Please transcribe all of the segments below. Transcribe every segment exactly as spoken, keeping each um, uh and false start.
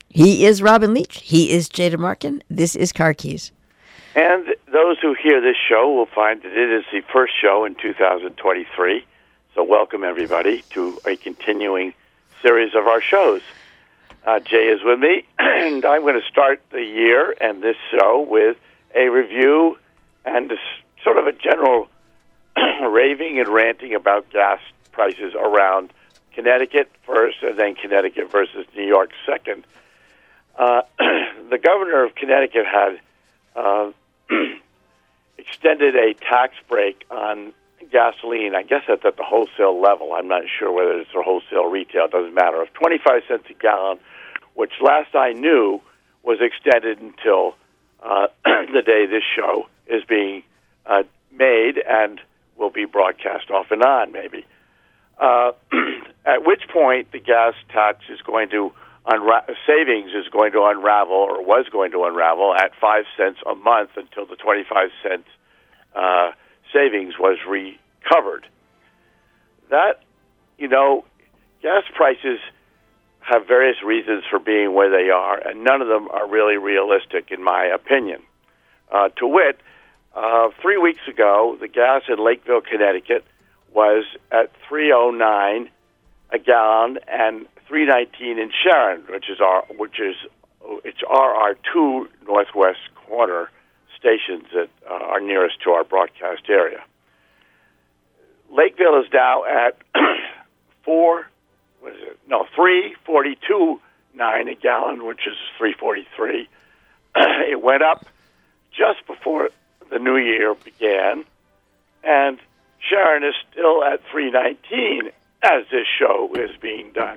He is Robin Leach. He is Jada Markin. This is Car Keys. And those who hear this show will find that it is the first show in two thousand twenty-three. So welcome, everybody, to a continuing series of our shows. Uh, Jay is with me, and I'm going to start the year and this show with a review and a, sort of a general raving and ranting about gas prices around Connecticut first, and then Connecticut versus New York second. Uh, the governor of Connecticut had uh, extended a tax break on gasoline. I guess that's at the wholesale level. I'm not sure whether it's a wholesale retail. It doesn't matter. Of twenty-five cents a gallon, which last I knew was extended until uh, the day this show is being uh, made and will be broadcast off and on, maybe. Uh, at which point the gas tax is going to unra- savings is going to unravel, or was going to unravel, at five cents a month until the twenty-five cents uh, savings was recovered. That, you know, gas prices have various reasons for being where they are, and none of them are really realistic, in my opinion. Uh, to wit, uh, three weeks ago, the gas in Lakeville, Connecticut, was at three oh nine a gallon, and three nineteen in Sharon, which is our which is which are our two northwest corner stations that uh, are nearest to our broadcast area. Lakeville is now at four. What is it? No, three forty two nine a gallon, which is three forty three. It went up just before the new year began, and Sharon is still at three nineteen as this show is being done.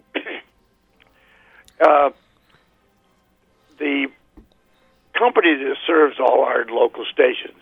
uh, the company that serves all our local stations,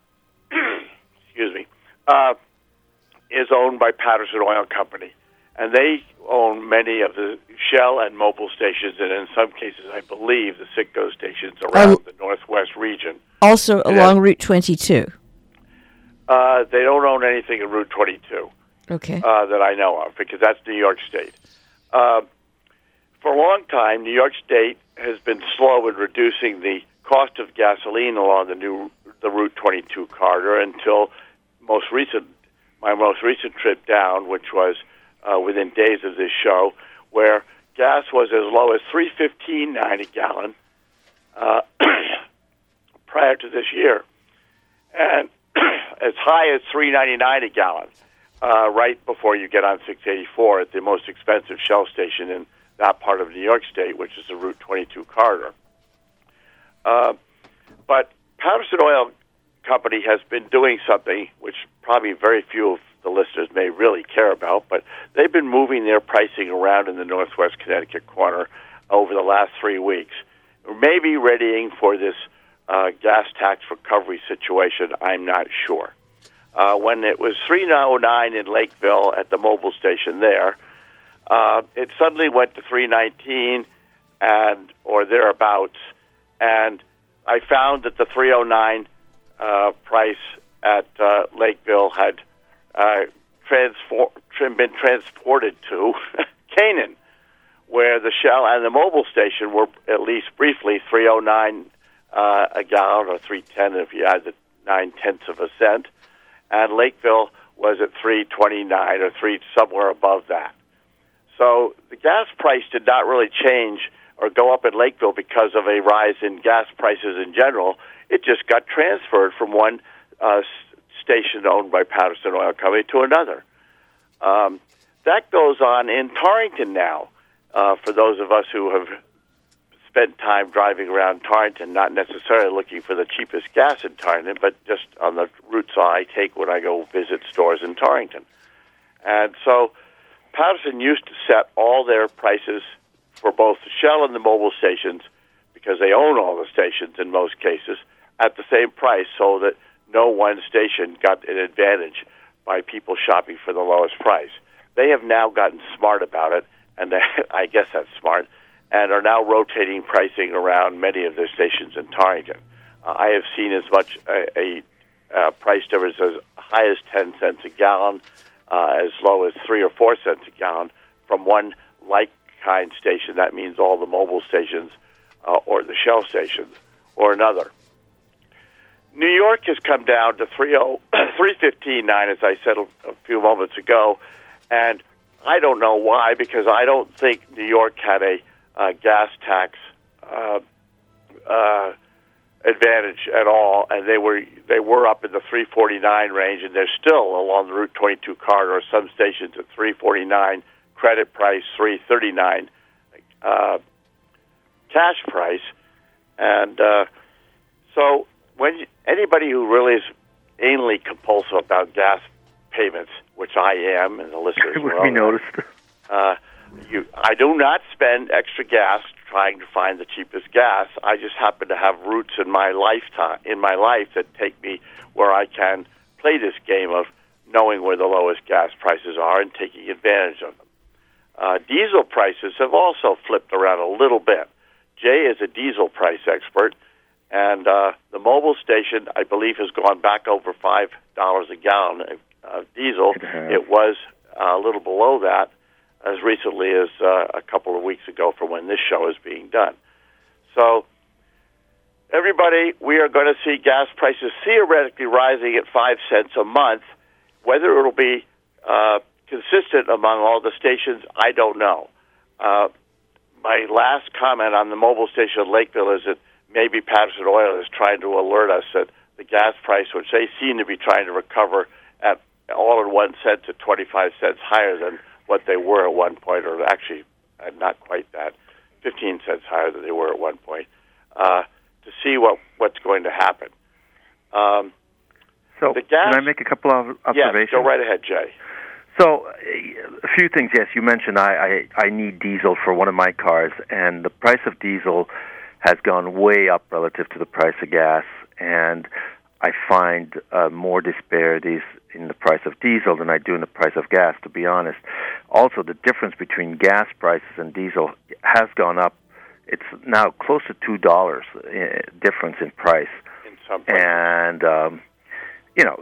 excuse me, uh, is owned by Patterson Oil Company, and they own many of the Shell and Mobil stations, and in some cases, I believe, the Citgo stations around um, the Northwest region. Also along Route twenty-two. Uh, they don't own anything in Route twenty-two. Okay. Uh, that I know of, because that's New York State. Uh, for a long time, New York State has been slow in reducing the cost of gasoline along the new the Route twenty-two corridor until most recent my most recent trip down, which was uh, within days of this show, where gas was as low as three fifteen nine a gallon uh, prior to this year, and as high as three ninety-nine a gallon uh, right before you get on six eighty-four at the most expensive Shell station in that part of New York State, which is the Route twenty-two corridor. Uh, but Patterson Oil Company has been doing something which probably very few of the listeners may really care about, but they've been moving their pricing around in the Northwest Connecticut corner over the last three weeks, maybe readying for this uh, gas tax recovery situation. I'm not sure. Uh, when it was three oh nine in Lakeville at the Mobil station there, uh, it suddenly went to three nineteen and or thereabouts, and I found that the three oh nine uh, price at uh, Lakeville had uh, transfor- been transported to Canaan, where the Shell and the Mobil station were at least briefly three oh nine uh, a gallon, or three ten if you add the nine tenths of a cent, and Lakeville was at three twenty-nine or three somewhere above that. So the gas price did not really change or go up in Lakeville because of a rise in gas prices in general. It just got transferred from one uh, station owned by Patterson Oil Company to another. Um, that goes on in Torrington now. Uh, for those of us who have spent time driving around Torrington, not necessarily looking for the cheapest gas in Torrington, but just on the routes I take when I go visit stores in Torrington. And so Patterson used to set all their prices for both the Shell and the Mobil stations, because they own all the stations in most cases, at the same price, so that no one station got an advantage by people shopping for the lowest price. They have now gotten smart about it, and they, I guess that's smart, and are now rotating pricing around many of their stations in Torrington. Uh, I have seen as much a, a, a price difference as high as ten cents a gallon, uh, as low as three or four cents a gallon from one like kind station. That means all the mobile stations uh, or the Shell stations or another. New York has come down to three fifteen nine, as I said a, a few moments ago, and I don't know why, because I don't think New York had a uh, gas tax uh, uh, advantage at all, and they were they were up in the three forty-nine range, and they're still along the Route twenty-two corridor. Some stations at three forty-nine credit price, three thirty-nine uh, cash price, and uh, so when you, anybody who really is anally compulsive about gas payments, which I am, and the listeners will we noticed. Uh, you, I do not spend extra gas trying to find the cheapest gas. I just happen to have routes in my lifetime, in my life, that take me where I can play this game of knowing where the lowest gas prices are and taking advantage of them. Uh, diesel prices have also flipped around a little bit. Jay is a diesel price expert, and uh, the Mobil station, I believe, has gone back over five dollars a gallon of diesel. It, it was uh, a little below that as recently as uh, a couple of weeks ago from when this show is being done. So, everybody, we are going to see gas prices theoretically rising at five cents a month. Whether it'll be uh, consistent among all the stations, I don't know. Uh, my last comment on the Mobil station in Lakeville is that maybe Patterson Oil is trying to alert us that the gas price, which they seem to be trying to recover at all in one cent to twenty-five cents higher than what they were at one point, or actually uh, not quite that, fifteen cents higher than they were at one point, uh, to see what, what's going to happen. Um, so the gas, can I make a couple of observations? Yes, go right ahead, Jay. So, a few things. Yes, you mentioned I, I, I need diesel for one of my cars, and the price of diesel has gone way up relative to the price of gas, and I find uh, more disparities in the price of diesel than I do in the price of gas, to be honest. Also, the difference between gas prices and diesel has gone up. It's now close to two dollars uh, difference in price. In some places. And, um, you know,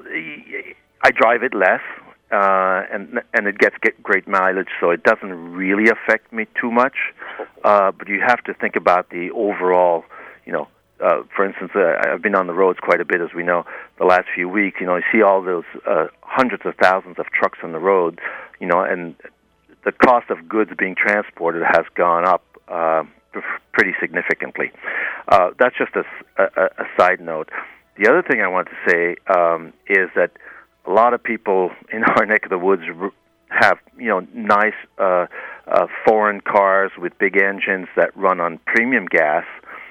I drive it less, uh, and and it gets get great mileage, so it doesn't really affect me too much. Uh, but you have to think about the overall, you know, Uh, for instance, uh, I've been on the roads quite a bit, as we know, the last few weeks. You know, you see all those uh, hundreds of thousands of trucks on the road, you know, and the cost of goods being transported has gone up uh, pretty significantly. Uh, that's just a, a, a side note. The other thing I want to say um, is that a lot of people in our neck of the woods have, you know, nice uh, uh, foreign cars with big engines that run on premium gas.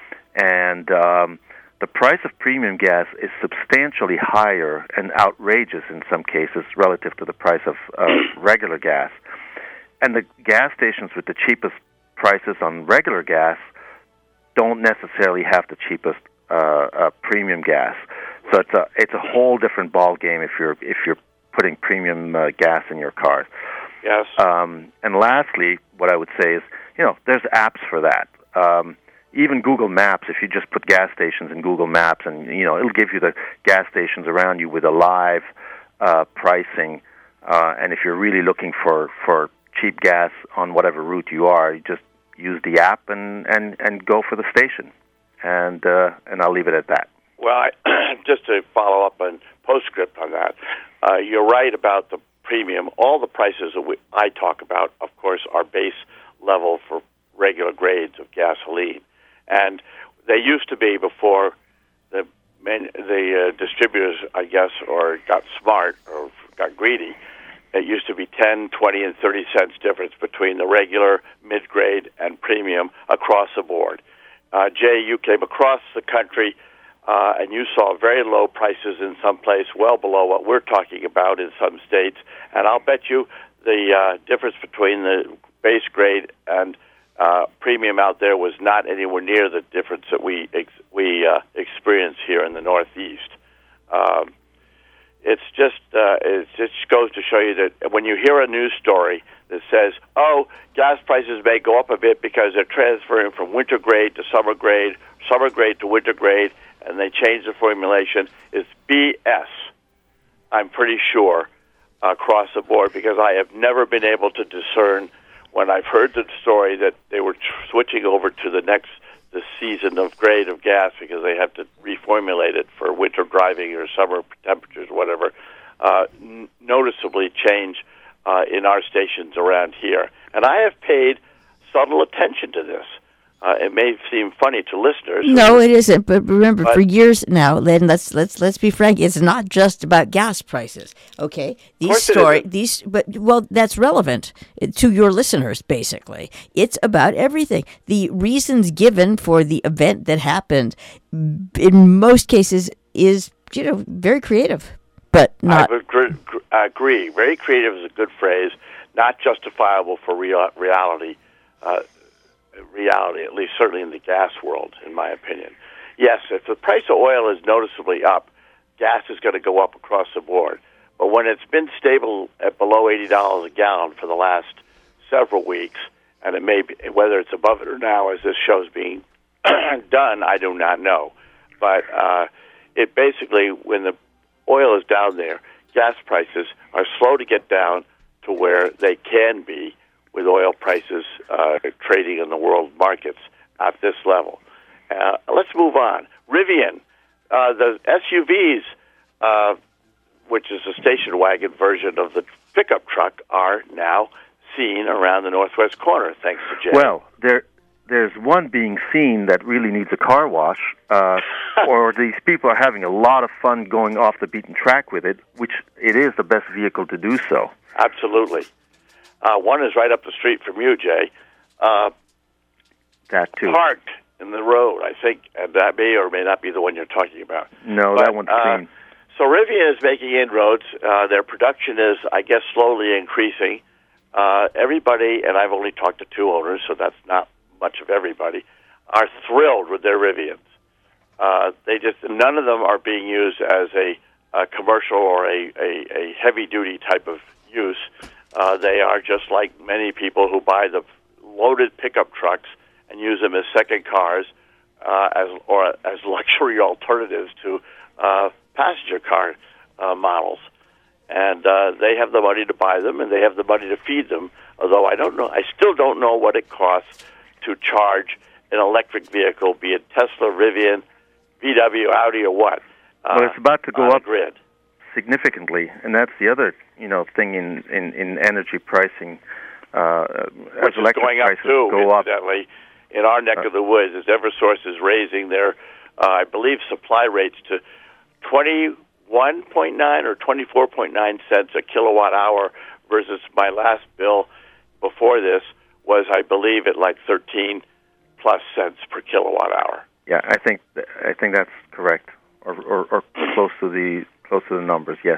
And um, the price of premium gas is substantially higher and outrageous in some cases relative to the price of uh, regular gas. And the gas stations with the cheapest prices on regular gas don't necessarily have the cheapest uh, uh, premium gas. So it's a it's a whole different ball game if you're if you're putting premium uh, gas in your car. Yes. Um, and lastly, what I would say is, you know, there's apps for that. Um, Even Google Maps, if you just put gas stations in Google Maps, and, you know, it'll give you the gas stations around you with a live uh, pricing. Uh, and if you're really looking for, for cheap gas on whatever route you are, you just use the app and, and, and go for the station. And uh, and I'll leave it at that. Well, I, just to follow up on postscript on that, uh, you're right about the premium. All the prices that we, I talk about, of course, are base level for regular grades of gasoline. And they used to be before the men, the uh, distributors, I guess, or got smart or got greedy. It used to be ten, twenty, and thirty cents difference between the regular, mid-grade, and premium across the board. Uh, Jay, you came across the country, uh, and you saw very low prices in some place, well below what we're talking about in some states. And I'll bet you the uh, difference between the base grade and Uh, premium out there was not anywhere near the difference that we ex- we uh, experience here in the Northeast. Um, it's just uh, it just goes to show you that when you hear a news story that says, "Oh, gas prices may go up a bit because they're transferring from winter grade to summer grade, summer grade to winter grade, and they change the formulation," is B S. I'm pretty sure across the board, because I have never been able to discern when I've heard the story that they were tr- switching over to the next the season of grade of gas because they have to reformulate it for winter driving or summer temperatures or whatever, uh, n- noticeably change uh, in our stations around here. And I have paid subtle attention to this. Uh, it may seem funny to listeners. No, it isn't. But remember, but, for years now, Len, let's let's let's be frank. It's not just about gas prices. Okay, these story these, but well, that's relevant to your listeners. Basically, it's about everything. The reasons given for the event that happened, in most cases, is you know very creative, but not. I agree. agree. Very creative is a good phrase. Not justifiable for real, reality. Uh, reality, at least certainly in the gas world, in my opinion. Yes, if the price of oil is noticeably up, gas is going to go up across the board. But when it's been stable at below eighty dollars a gallon for the last several weeks, and it may be, whether it's above it or now as this show's being done, I do not know. But uh, it basically, when the oil is down there, gas prices are slow to get down to where they can be with oil prices uh, trading in the world markets at this level. Uh, let's move on. Rivian, uh, the S U Vs, uh, which is a station wagon version of the pickup truck, are now seen around the northwest corner, thanks to Jay. Well, there, there's one being seen that really needs a car wash, uh, or these people are having a lot of fun going off the beaten track with it, which it is the best vehicle to do so. Absolutely. Uh, one is right up the street from you, Jay. Uh, that too. Parked in the road, I think, and that may or may not be the one you're talking about. No, but, that one's uh, clean. So Rivian is making inroads. Uh, their production is, I guess, slowly increasing. Uh, everybody, and I've only talked to two owners, so that's not much of everybody, are thrilled with their Rivians. Uh, they just none of them are being used as a, a commercial or a, a, a heavy-duty type of use. Uh, they are just like many people who buy the loaded pickup trucks and use them as second cars, uh, as or as luxury alternatives to uh, passenger car uh, models. And uh, they have the money to buy them, and they have the money to feed them. Although I don't know, I still don't know what it costs to charge an electric vehicle, be it Tesla, Rivian, V W, Audi, or what. Uh, well, it's about to go on up the grid. significantly, and that's the other, you know, thing in, in, in energy pricing. Uh, Which as electric is going up prices too, go up, incidentally, in our neck uh, of the woods, as Eversource is raising their, uh, I believe, supply rates to twenty-one point nine or twenty-four point nine cents a kilowatt hour, versus my last bill before this was, I believe, at like thirteen plus cents per kilowatt hour. Yeah, I think th- I think that's correct, or, or, or close to the close to the numbers. Yes.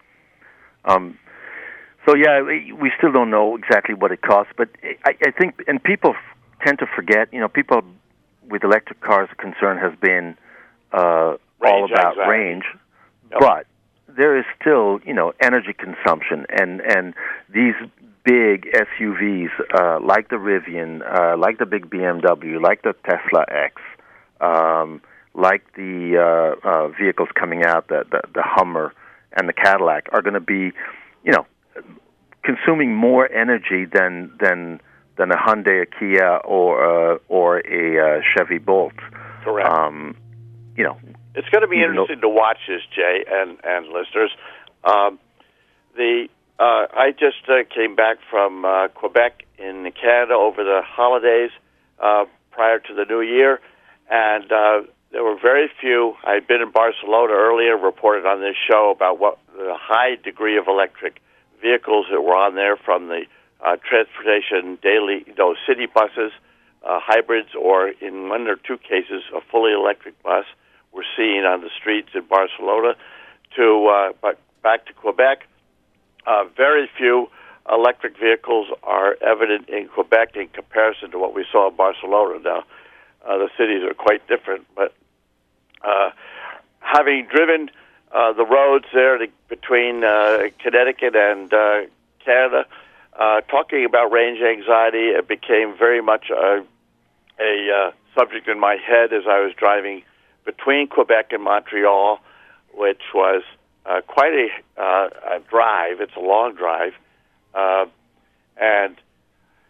Um. So yeah, we, we still don't know exactly what it costs, but I, I think, and people f- tend to forget. You know, people with electric cars' concern has been uh, all about anxiety. range, Yep. but there is still, you know, energy consumption, and and these big S U Vs uh, like the Rivian, uh, like the big B M W, like the Tesla X, um, like the uh, uh, vehicles coming out, the, the the Hummer and the Cadillac, are going to be, you know, consuming more energy than than than a Hyundai, a Kia, or uh, or a uh, Chevy Bolt. Correct. Um, you know, it's going to be even interesting to watch this, Jay, and and listeners. Um, the uh, I just uh, came back from uh, Quebec in Canada over the holidays uh, prior to the New Year, and uh, there were very few. I had been in Barcelona earlier, reported on this show about what the high degree of electric vehicles that were on there, from the uh, transportation daily, you know, city buses, uh, hybrids, or in one or two cases, a fully electric bus were seen on the streets in Barcelona. To uh, but back to Quebec, uh, very few electric vehicles are evident in Quebec in comparison to what we saw in Barcelona. Now, uh, the cities are quite different, but uh, having driven uh, the roads there to, between uh, Connecticut and uh, Canada, uh, talking about range anxiety, it became very much a, a uh, subject in my head as I was driving between Quebec and Montreal, which was uh, quite a, uh, a drive. It's a long drive. Uh, and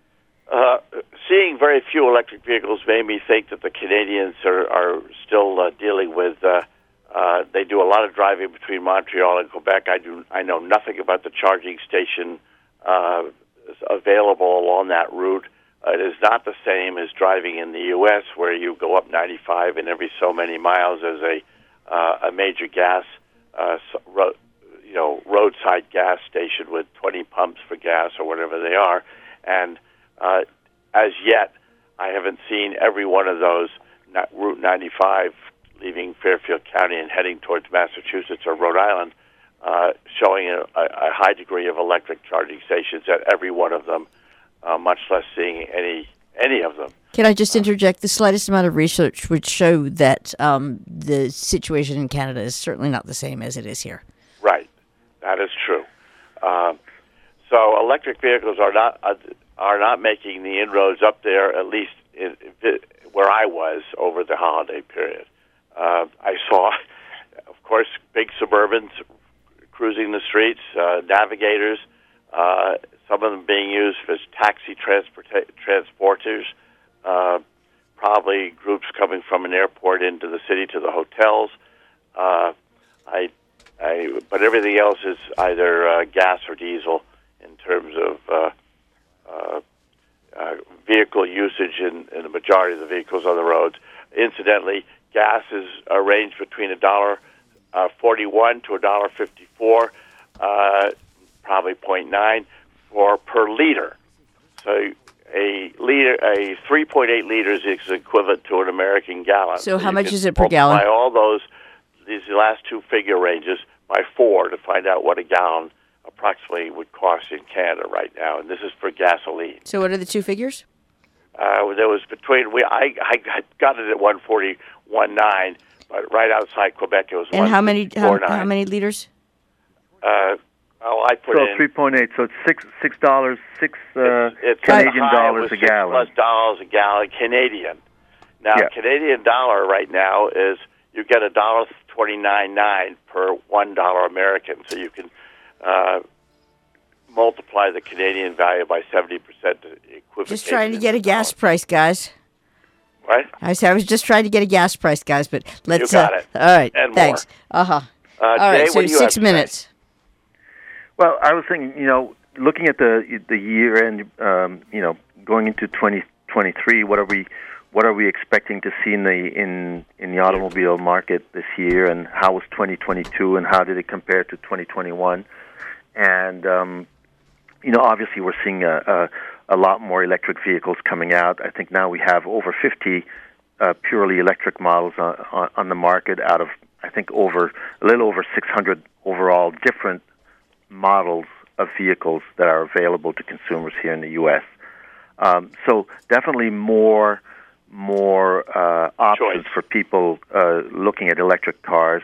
Uh, seeing very few electric vehicles made me think that the Canadians are, are still uh, dealing with. Uh, uh, they do a lot of driving between Montreal and Quebec. I do. I know nothing about the charging station uh, available along that route. Uh, it is not the same as driving in the U S, where you go up ninety-five and every so many miles there's a uh, a major gas, uh, ro- you know, roadside gas station with twenty pumps for gas or whatever they are, and Uh, as yet, I haven't seen every one of those not Route ninety-five leaving Fairfield County and heading towards Massachusetts or Rhode Island, uh, showing a, a high degree of electric charging stations at every one of them, uh, much less seeing any any of them. Can I just interject? The slightest amount of research would show that um, the situation in Canada is certainly not the same as it is here. Right. That is true. Um, so electric vehicles are not... Uh, are not making the inroads up there, at least in, in, where I was over the holiday period. Uh, I saw, of course, big Suburbans cruising the streets, uh, Navigators, uh, some of them being used as taxi transporta- transporters, uh, probably groups coming from an airport into the city to the hotels. Uh, I, I, but everything else is either uh, gas or diesel in terms of uh, Uh, uh, vehicle usage in, in the majority of the vehicles on the roads. Incidentally, gas is a range between a dollar uh, forty-one to a dollar fifty-four, uh, probably point nine for per liter. So a liter, a three point eight liters is equivalent to an American gallon. So, so how much is it per multiply gallon? Multiply all those these last two figure ranges by four to find out what a gallon approximately would cost in Canada right now, and this is for gasoline. So what are the two figures? Uh, there was between we I, I got it at one forty one nine, but right outside Quebec it was. And how many how, how many liters? Uh, oh, I put so in three point eight. So it's six six dollars six uh, it's, it's Canadian dollars a six gallon. Plus dollars a gallon Canadian. Now yeah. Canadian dollar right now is you get a dollar twenty nine nine per one dollar American, so you can. Uh, multiply the Canadian value by seventy percent. Just trying to get a gas price, guys. What? I said I was just trying to get a gas price, guys, but let's... You got uh, it. All right, and thanks. More. Uh-huh. Uh, all Jay, right, so six minutes. Say? Well, I was thinking, you know, looking at the the year end, um, you know, going into twenty twenty-three, what are we what are we expecting to see in the in, in the automobile market this year, and how was twenty twenty-two, and how did it compare to twenty twenty-one? And um, you know, obviously we're seeing a, a, a lot more electric vehicles coming out. I think now we have over fifty uh, purely electric models on, on, on the market out of, I think, over a little over six hundred overall different models of vehicles that are available to consumers here in the U S. Um, so definitely more more uh, options Choice. for people uh, looking at electric cars.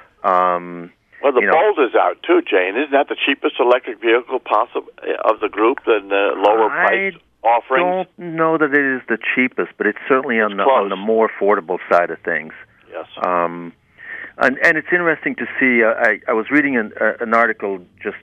Um, Well, the you know, Bolt is out too, Jane. Isn't that the cheapest electric vehicle possible of the group than the lower price offerings? I don't know that it is the cheapest, but it's certainly on it's the close. on the more affordable side of things. Yes. Um, and and it's interesting to see. Uh, I I was reading an uh, an article just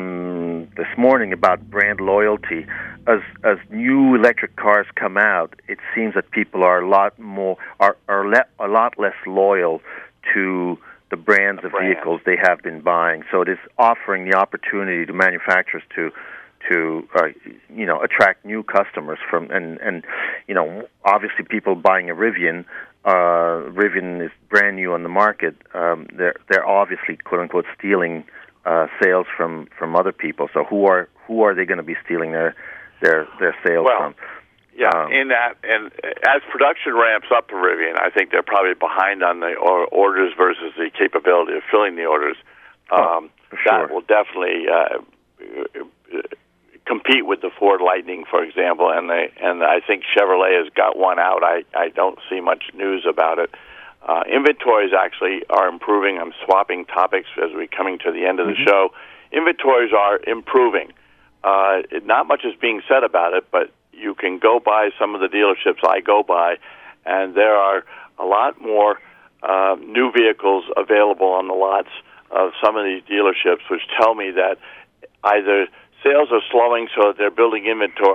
um, this morning about brand loyalty. As as new electric cars come out, it seems that people are a lot more are are le- a lot less loyal to the brands of brand. vehicles they have been buying. So it is offering the opportunity to manufacturers to to uh, you know attract new customers from and and you know obviously people buying a Rivian. Uh, Rivian is brand new on the market. Um, they're they're obviously quote unquote stealing uh, sales from, from other people. So who are who are they going to be stealing their their their sales well, from? Yeah, um, in that, and as production ramps up for Rivian, I think they're probably behind on the or- orders versus the capability of filling the orders. Um, oh, for that sure. will definitely uh, compete with the Ford Lightning, for example, and they and I think Chevrolet has got one out. I, I don't see much news about it. Uh, inventories actually are improving. I'm swapping topics as we're coming to the end of the mm-hmm. show. Inventories are improving. Uh, it, not much is being said about it, but you can go by some of the dealerships I go by, and there are a lot more uh, new vehicles available on the lots of some of these dealerships, which tell me that either sales are slowing so that they're building inventory,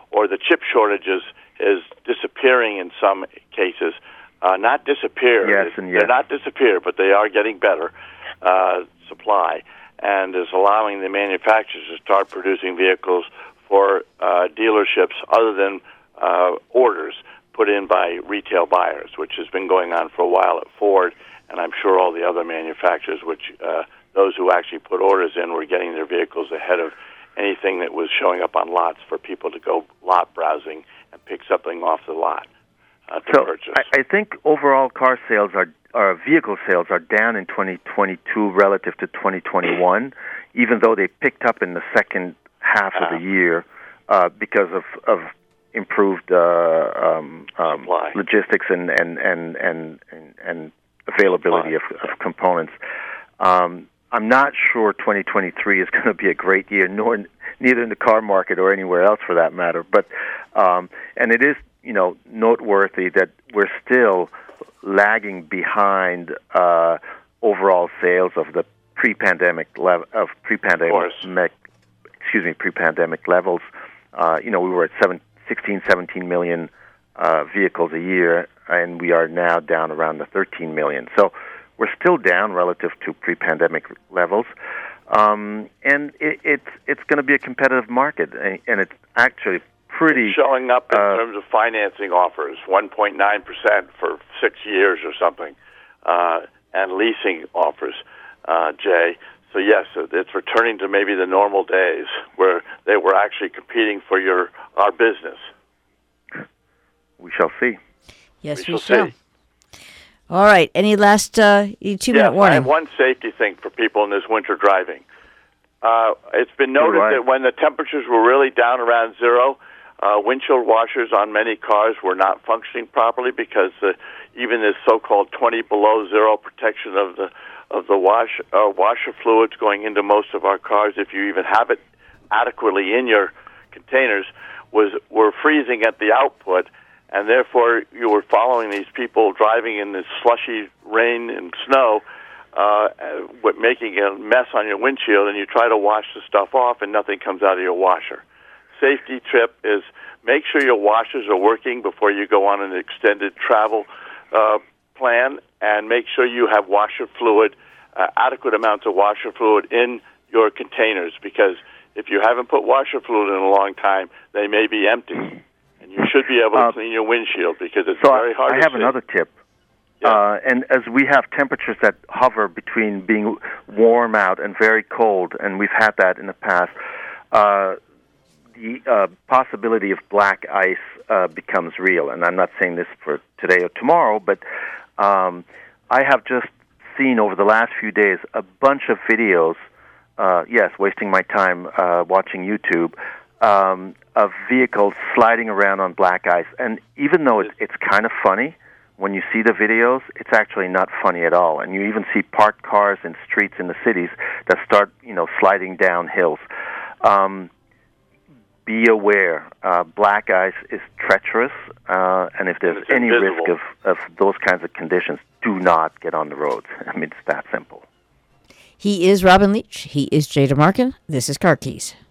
or the chip shortages is disappearing in some cases. Uh, not disappear. Yes, and yes. They're not disappear, but they are getting better uh, supply, and is allowing the manufacturers to start producing vehicles for uh, dealerships other than uh, orders put in by retail buyers, which has been going on for a while at Ford, and I'm sure all the other manufacturers, which uh, those who actually put orders in were getting their vehicles ahead of anything that was showing up on lots for people to go lot browsing and pick something off the lot. Uh, to so purchase. I, I think overall car sales are, or vehicle sales are down in twenty twenty-two relative to twenty twenty-one, even though they picked up in the second half uh, of the year uh, because of, of improved uh, um, um, logistics and and and and and, and availability of, of components. Um, I'm not sure twenty twenty-three is going to be a great year, nor neither in the car market or anywhere else for that matter. But um, and it is, you know, noteworthy that we're still lagging behind uh, overall sales of the pre-pandemic level of pre-pandemic, excuse me, pre-pandemic levels. Uh, you know, we were at seven, sixteen, seventeen million uh, vehicles a year, and we are now down around the thirteen million. So we're still down relative to pre-pandemic levels. Um, and it, it's it's going to be a competitive market, and, and it's actually pretty showing up in uh, terms of financing offers, one point nine percent for six years or something, uh, and leasing offers, uh, Jay. So yes, it's returning to maybe the normal days where they were actually competing for your our business. We shall see. Yes, we, we shall shall. see. All right. Any last uh, two-minute yes, warning? I have one safety thing for people in this winter driving. Uh, it's been noted right. that when the temperatures were really down around zero, uh, windshield washers on many cars were not functioning properly because uh, even this so-called twenty below zero protection of the of the wash uh, washer fluids going into most of our cars, if you even have it adequately in your containers, was were freezing at the output. And therefore, you were following these people driving in this slushy rain and snow, uh, making a mess on your windshield, and you try to wash the stuff off, and nothing comes out of your washer. Safety tip is make sure your washers are working before you go on an extended travel uh, plan, and make sure you have washer fluid, uh, adequate amounts of washer fluid in your containers, because if you haven't put washer fluid in a long time, they may be empty. You should be able to uh, clean your windshield because it's so very hard I to have see. another tip. Yeah. Uh, and as we have temperatures that hover between being warm out and very cold, and we've had that in the past, uh, the uh, possibility of black ice uh, becomes real. And I'm not saying this for today or tomorrow, but um, I have just seen over the last few days a bunch of videos, uh, yes, wasting my time uh, watching YouTube, Um, of vehicles sliding around on black ice. And even though it's, it's kind of funny, when you see the videos, it's actually not funny at all. And you even see parked cars in streets in the cities that start, you know, sliding down hills. Um, be aware, uh, black ice is treacherous, uh, and if there's it's any invisible. risk of, of those kinds of conditions, do not get on the roads. I mean, it's that simple. He is Robin Leach. He is Jay DeMarkin. This is Car Keys.